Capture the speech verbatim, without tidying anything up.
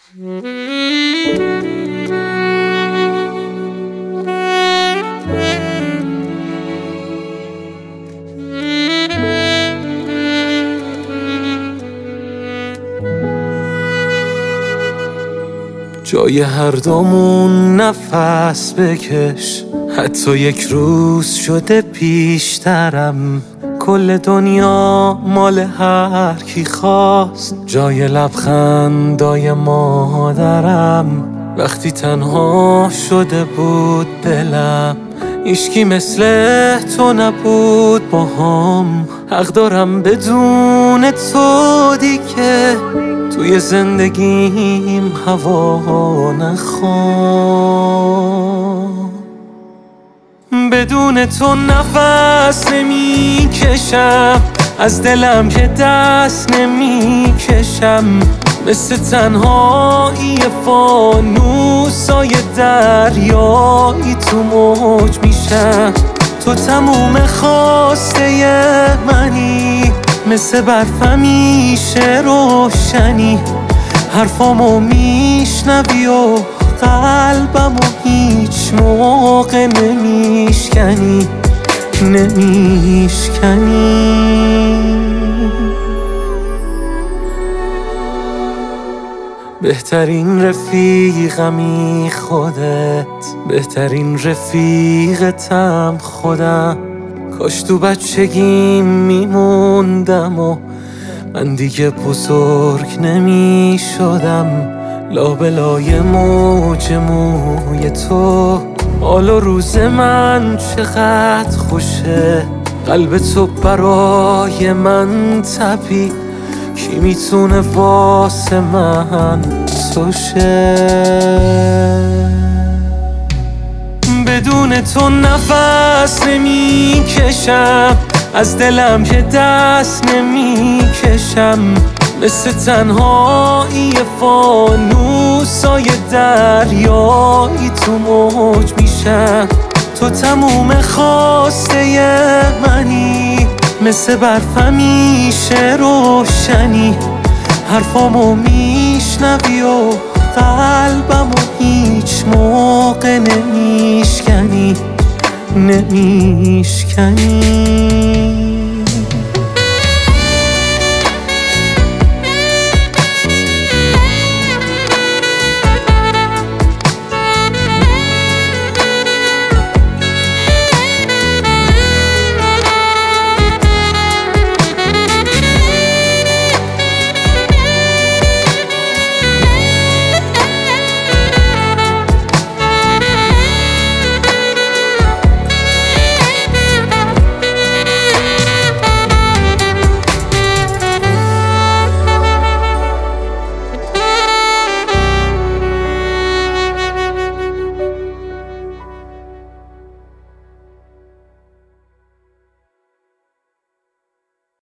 جای هر دومون نفس بکش، حتی یک روز شده پیشترم. کل دنیا مال هر کی خواست، جای لبخندای مادرم. وقتی تنها شده بود دلم، هیچکی مثل تو نبود باهام. حق دارم بدون تو دیگه توی زندگیم هوا نخوام. بدون تو نفس نمی کشم، از دلم که دست نمی کشم. مثل تنهایی فانوسای دریایی تو موج میشم. تو تموم خواسته منی، مثل برف همیشه روشنی. حرفامو میشنوی و قلبمو هیچ موقع نمیشکنی نمیشکنی. بهترین رفیقمی خودت، بهترین رفیقتم خودم. کاش تو بچگیم میموندم و من دیگه بزرگ نمی شدم. لابلای موج موی تو، حال و روز من چقدر خوشه. قلب تو برای من تپید، کی میتونه واسه من تو شه؟ بدون تو نفس نمی کشم، از دلم که دست نمی کشم. مثل تنهایی فانوسای دریایی تو موج میشم. تو تموم خواسته منی، مثل برف همیشه روشنی. حرفامو میشنوی و قلبمو هیچ موقع نمیشکنی نمیشکنی.